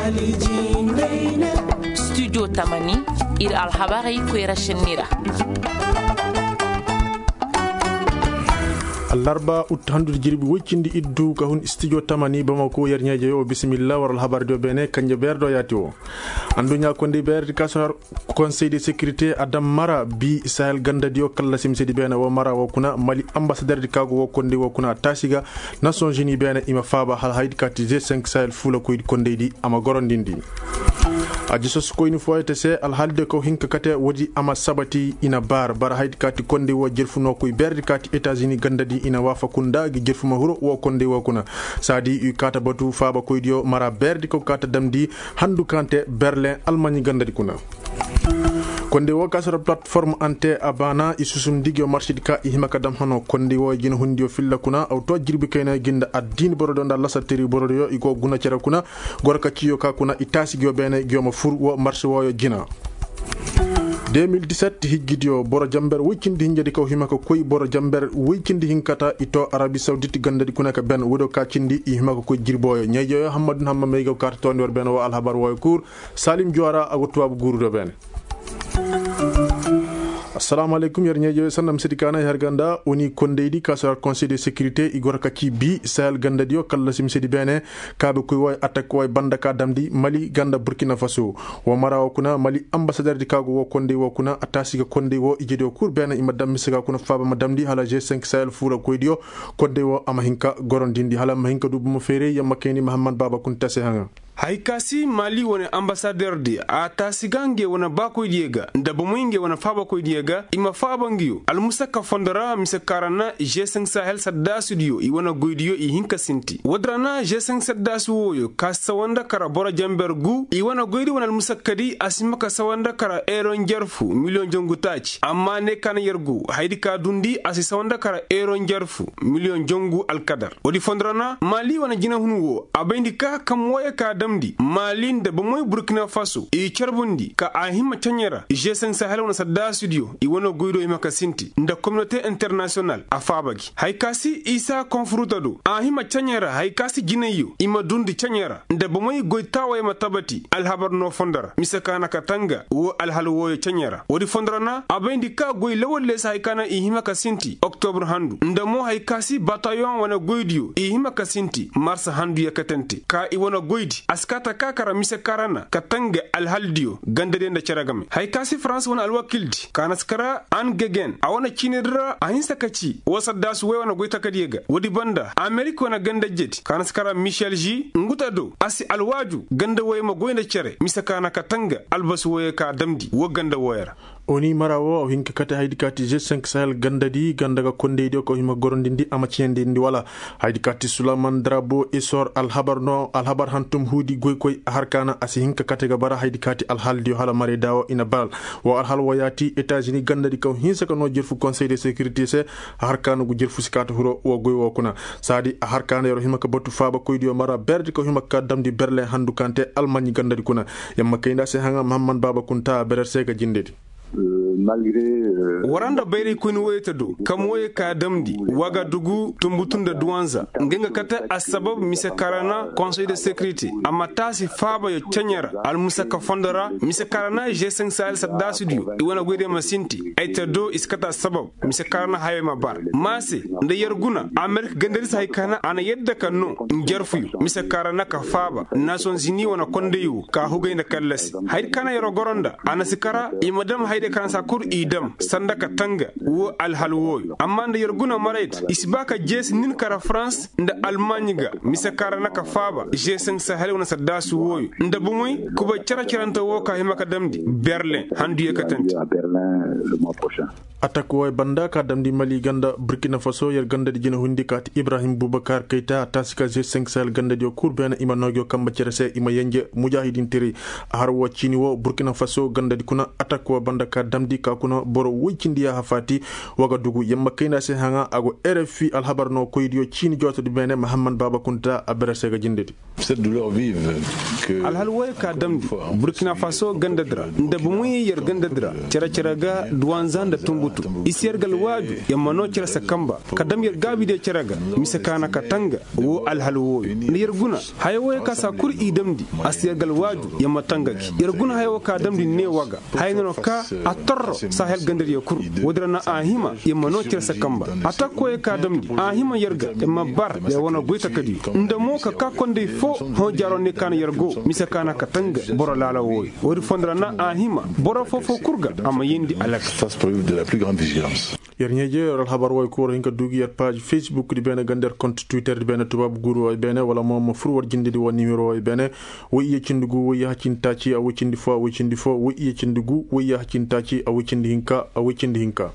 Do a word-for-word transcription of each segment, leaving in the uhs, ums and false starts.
studio tamani ir alhabari kwera shenira Alarba uthandu jirbi wikindi iddu ka hun studio tamani bamako yernyaaje yo bismillah waral habar do bene kanje berdo yati o andunya ko ndi berdi kasar conseil de sécurité adam mara bi sahel gandadio kala simsedi bene wo mara wo kuna mali ambassadeur di kago wo konde wo kuna tasiga nations unies bene ima faba hal haid kati G cinq sahel fula ko konde di ama gorondindi aji sos ko inu foyete se al halde ko hinka kate wodi ama sabati ina bar bar haid kati konde wo jerfuno ko berdi kati États-Unis gandadi ina wafa kunda gi jerfuma huro wo konde wo kuna sadi u kata batu faba ko dio mara berdi ko kata damdi handu kante Berlin Allemagne gandadi kuna konde wo kasara plateforme ante abana isusum digyo marché ka ihima kadam hono konde wo jina hundio filla kuna aw to jirbi kayna ginda addin borodo nda lasateri borodo yo iko guna cera kuna gorka ciyo ka kuna itasi gyo bene gyoma fur wo marché wo yo jina deux mille dix-sept hijjidio boro jamber wikindi hinjadi ko himaka koy boro jamber wikindi hinkata ito Arabie Saoudite gandadi kunaka ben wodo ka cindi himaka koy jirboyo nyayyo Hamadou Hamma mego karton wor ben wo alhabar wo cour Salim Diora agotwa bu guru ben assalamu alaikum yer nyeje sanam sidikana her ganda oni kondeydi kasar conseil de sécurité igor kaki bi sahel ganda dio kala sim sidi bene kabe koy way attaque way bandaka damdi Mali ganda Burkina Faso wo mara kuna Mali ambassadeur di kago wo konde wo kuna atasiga konde wo ijedo kur bene imadam misiga kuna faba madamdi hala G cinq sahel fura koy dio konde wo amahinka gorondindi hala mahinka dubu mo fere yamakeni Muhammad Baba kunta se hanga haikasi Mali wona ambassadeur di ata sigange wona bako diega ndabo mwinge wona faba ko diega ima faba ngiyo al musaka fondara misakarana G cinq Sahel sadda studio i wona goidiyo i hinka sinti wadrana G cinq sadda suwoyo ka sawanda kara bora jambergu i wona goidi wona al musakadi asimaka sawanda kara eron jarfu million jongu tachi amma ne kan yergu haydi ka dundi asi sawanda kara eron jarfu million jongu al kadar wodi fondrana Mali wona jina hunwo abendika kam woya ka damdi Malin da bamoy Burkina Faso e charbundi ka ahima chanyera G cinq Sahel wona sadda studio i wona goido imaka sinti nda communauté internationale afabagi haikasi Isa konfrutado ahima chanyera haikasi gineyo ima dundi chanyera nda bamoy goitawa ima tabati alhabar no fondara misakana katanga wo alhalwo chanyera wodi fondarana abendi ka goy lewol les haikana ihima ka sinti octobre handu nda mo haikasi bataillon wona goidio ihima ka sinti mars handu yakatente ka i wona goidi askata kakara mise karana katanga alhaldio gandade nda charagame haikasi France wona alwakildi kanaskara an gegen awana chinedra ahinsa kachi wasa das we wana goita kadiega wodi banda America wana ganda jet kanaskara Michel G ngutado asi alwaju ganda we ma goinda chere mise kana katanga albas we ka damdi wo ganda woyara oni marawo hinka kata haydi kati G cinq Sahel gandadi gandaga konde dio ko hima gorondindi amaciendi ndi wala haydi kati Sulaman Drabo isor alhabar no alhabar hantum hudi goy koy harkana asi hinka kata ga bara haydi kati alhaldio hala mare dawo ina bal wo alhal wayati États-Unis gandadi ko hinsa ko no jerfu conseil de sécurité se harkana gu jerfu sikata huro wo goy wo kuna sadi harkana yoro hima ka botu faba koy dio mara berdi ko hima ka damdi Berlin handu kante Allemagne gandadi kuna yamma kayda se hanga Muhammad Baba kunta berer sega jindedi Euh, malgré euh, waranda bayri kun weta do kam woye ka damdi waga dugu tumbutunda duwanza ngenga kata asbab mise karana conseil de sécurité amata si faba yo chanyara al musaka fondara mise karana G cinq Sahel sadda studio i wana goide masinti ayta do iskata sabab mise karana haye mabar mase nda yerguna America gandari sai kana ana yedda kanno njarfu mise karana ka faba Nations Unies wana kondeyu ka hugayna kallasi hayr kana yoro goronda ana sikara i madam de kansa kur idam sandaka tanga wo alhalwo amma nda yerguna marait isbaka jes nin kara France nda Allemagne ga misakara naka faba G cinq Sahel wona sadasu wo nda bumuy kuba cara caranta wo ka himaka damdi Berlin handu yekatanti à Berlin le mois prochain. attaque way banda ka damdi Mali ganda Burkina Faso yer ganda di jina hundi kat Ibrahim Boubacar Keita tasika G cinq Sahel ganda dio kurbena ima nogyo kamba cerese ima yenje mujahidin tiri har wo chini wo Burkina Faso ganda di kuna attaque wa banda ka damdi damdi kakuna boro wichindiya hafati wagadugu yamma kayna se hanga ago R F I alhabarno koydiyo chini joto di bene Muhammad Baba Kunta aberasega jindeti cette douleur vive que alhalway ka damdi Burkina Faso gandadra ndabumuyi yer gandadra cera ceraga duwanzan da tumbutu isiyar galwaju yamma no cera sakamba kadam yer gabi de ceraga misakana katanga wo alhalwoy yer guna hayway ka sakur idamdi asiyar galwaju yamma tangaki yer guna haywo ka damdi ne waga hayno ka atorro sahel gandar yakur wodrana ahima yamma no cera sakamba atako ka damdi ahima yerga yamma bar ya wona goita kadi ndamo ka ka konde fo ho jarone kan yergo misakana katanga boro lala woy wori fondrana ahima boro fofo kurga ama yindi alaka fasse preuve de la plus grande vigilance yerñeje ral habar way ko hinka dugi yer page Facebook di bene gander compte Twitter di bene tubab guru way bene wala mom furwar jindi di won numéro way bene wo iye cindugu wo ya cintaci a wo cindi fo wo cindi fo wo iye cindugu wo ya cintaci a wo cindi hinka a wo cindi hinka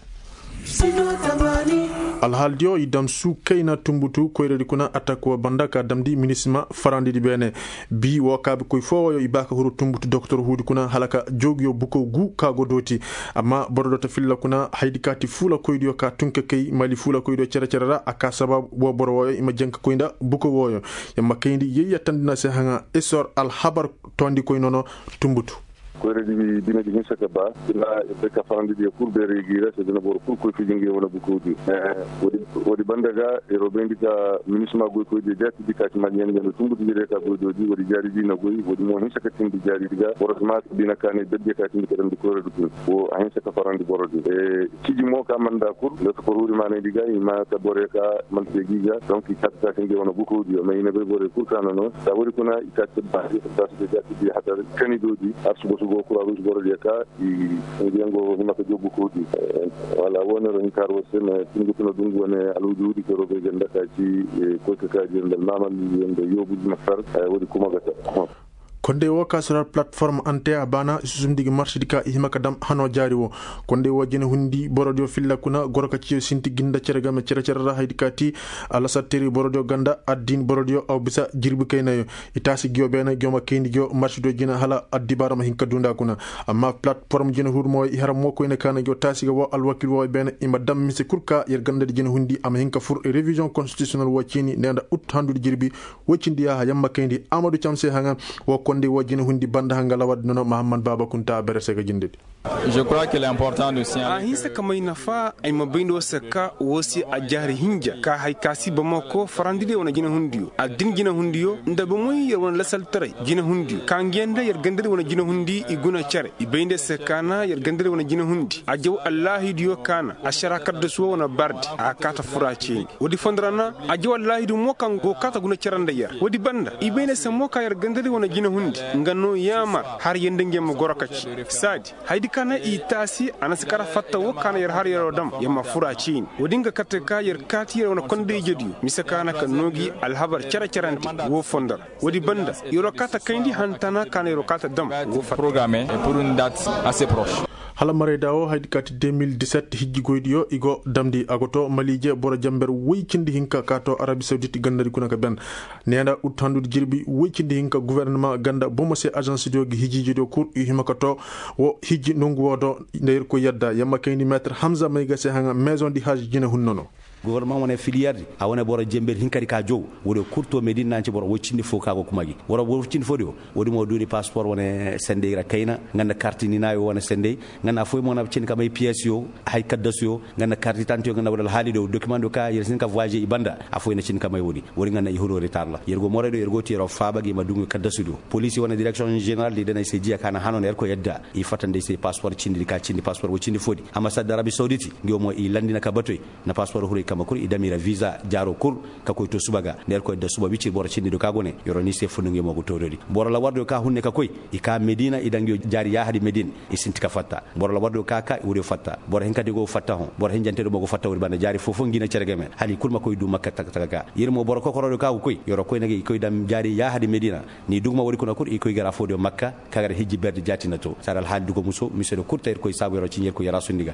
alhaldio idam su kayna tumbutu koyredi kuna attaque bandaka damdi minisma farandi di bene bi wokabe koy fo yo ibaka huru tumbutu docteur hudi kuna halaka jogyo buko gu kago doti amma bordo ta filla kuna haydikati fula koydio ka tunke kay mali fula koydio cera cera aka sabab bo boro ima jenka koynda buko woyo yamma kayndi yeya tandina se hanga esor al habar tondi koy nono tumbutu koyreɗi dina ɗi hinsaka ba ila ɓe ka fandude pour ɓe regira so dina ɓoro pour koye fijingue wona bukodi woɗi woɗi bandaga e roɓendi ka ministre ma goy koyde jatidi kati malien ngeno tumbutodire ka goydoji woɗi jaari dina goy woɗi mo hinsaka tindi jaari diga borosma dina kane bedje ka tindi kaɗamdi koyreɗo ɗum o a hinsaka farande borode e ciji mo ka manda pour leto ko ruuri mane diga ima ka bore ka malde giga donc i katta tingue wona bukodi o mais ina ɓe bore pour kana noon sa waɗi kona i katte baade tasde jatidi hatar kanidoji arsugo go kura ruj borodi ka i ngengo himaka jobbu kodi wala wonero hin kar wose me tingutuno dungu wone aludi ko robe ganda ka ci ko ka ka jendal mamal yende yobu mafar wodi kuma gata konde wo kasral platform ante abana susumdigi marché dika himaka dam hano jari wo konde wo jene hundi borodio filla kuna goroka ci sinti ginda cerega me cere cere haydikati ala sateri borodio ganda addin borodio aw bisa jirbu kaynayo itasi gyo bena gyoma kayndi gyo marché do jina hala addi barama hinka dunda kuna amma platform jene hurmo i haram mo ko ene kana gyo tasi wo al wakil wo bena ima dam mise kurka yer ganda jene hundi am hinka fur révision constitutionnelle wo cini nenda ut handu jirbi wo cindi ya yamma kayndi amadou chamse hanga wo ndi wajina hundi banda hangala wad nono Muhammad Baba Kunta beresega jindedi je crois qu'il est important de signaler a hinsa kamay nafa ay mabindo saka wosi a jari hinja ka hay kasi bamako farandide wona jina hundiyo a din jina hundiyo ndaba moy yer wona lasal tare jina hundiyo kangenda yer gandere wona jina hundi iguna chare ibende sakana yer gandere wona jina hundi a jaw Allah diyo kana a sharakat de so wona bardi a kata furaci wodi fondrana a jaw Allah du mo kan go kata guna charanda yer wodi banda ibende se mo ka yer gandere wona jina hundi ngano yamar har yende ngem gorokaci sadi haydi kana itasi anaskara fatta wo kana yer har yero dam yamma furaci wodinga katte ka yer kati yer wona konde jedi misakana kan nogi alhabar cara caranti wo fondar wodi banda yoro kata kayndi hantana kana yoro kata dam wo programmé pour une date assez proche hala mare dawo haydi kati deux mille dix-sept hijji goydiyo igo damdi agoto malije boro jamber weycindi hinka kato Arabie Saoudite gandari kunaka ben nenda uttandude jirbi weycindi hinka gouvernement ganda bomose agence diogi hijji do kur himakato wo hijji nongu wodo nder ko yadda yamma kayni maître Hamza Mayga se hanga maison di haji jina hunnono gouvernement wona filière a wona boro jember hinkari ka jow wodo kurto medine nanci boro woccindi fo kago kumagi woro woccindi fo do wodi mo duri passeport wona sende ira kayna nganda carte ni nayo wona sende ngana fo mo na cin kamay pièce yo hay kaddaso nganda carte d'identité nganda wala hali do document do ka yersin ka voyager ibanda a fo ina cin kamay wodi wori ngana i horo retard la yergo mo redo yergo tiro faabagi ma dungu kaddaso do police wona direction générale de dana se jiya kana hanon er ko yedda i fatande se passeport cindi ka cindi passeport woccindi fodi ambassade d'Arabie Saoudite ngi mo i landina ka batoy na passeport hore makuru idamira visa jaro kur ka koy to subaga der koy da suba bici bor cindi do kagone yoro ni se fununge mo go torodi bor la wardo ka hunne ka koy ika medina idangio jari ya hadi medine isinti ka fatta bor la wardo ka ka wuri fatta bor hen kadi go fatta hon bor hen jante do mo go fatta wuri bana jari fofo ngina cerege men hali kulma koy du makka tak taka yirmo bor ko korodo ka koy yoro koy nagi koy dam jari ya hadi medina ni dugma wuri kono kur ikoy gara fodi makka kagar hijji berde jatina to saral hal dugo muso misero kurta koy sabu yoro cinyer ko yara sundiga.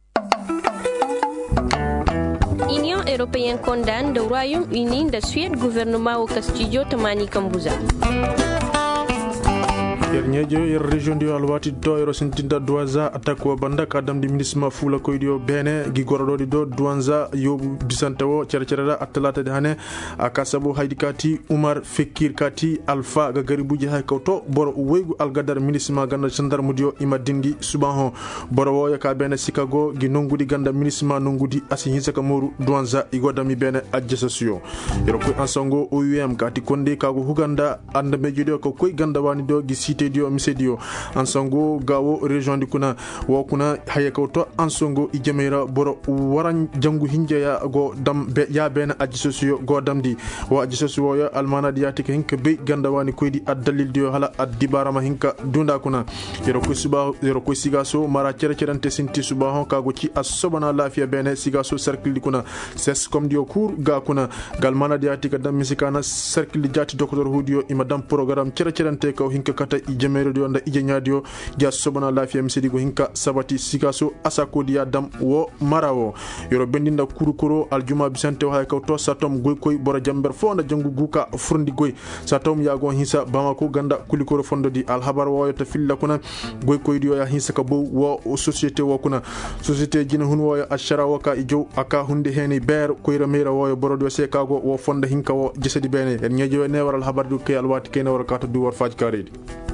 Union européenne condamne le Royaume-Uni de Suède gouvernement au Castillo Tamani Kambuza. Nyejo yer region dio alwati do ero sintinda Douanza attaque banda kadam di ministre fula ko dio bene gi gordo do Douanza yobu disantawo cercerada atlata de hane akasabu haydikati Umar Fekir kati Alpha ga garibuji hay kawto boro weygu algadar ministre ma ganda sandar mudio ima dindi subaho boro wo yaka bene Chicago gi nongudi ganda ministre ma nongudi asi hinsa ka moru Douanza igodami bene adjessio ero ko ansongo O U M kati konde kago huganda anda mejudo ko koy ganda wani do gi cité dio misedio ansongo gawo region di kuna wo kuna hayakawto ansongo ijemera boro waran jangu hinjeya go dam be ya ben adjessio go damdi wa adjessio yo almana diati ke hinka be ganda wani koydi addalil dio hala addibarama hinka dunda kuna yero ko suba yero ko sigaso mara cere cerante sinti suba hon kago ci asobana lafiya bene sigaso cercle di kuna ses comme dio cour ga kuna galmana diati ka dam misikana cercle di jati docteur hudio imadam programme cere cerante ko hinka kata ijemere dio nda ije nyadio ja sobana lafiya misidi go hinka sabati sigaso asako dia dam wo marawo yoro bendinda kurukoro aljuma bisante wa kawto satom goy koy bora jamber fonda jangu guka furndi goy satom yago hisa bamako ganda kulikoro fondo di alhabar wo to filla kuna goy koy dio ya hisa ka bo wo société wo kuna société jina hun wo ashara waka ijo aka hunde heni ber koy ramira wo borodo sekago wo fonda hinka wo jesedi bene en nyejo ne waral habar du kay alwati kay ne war kata du war faj karedi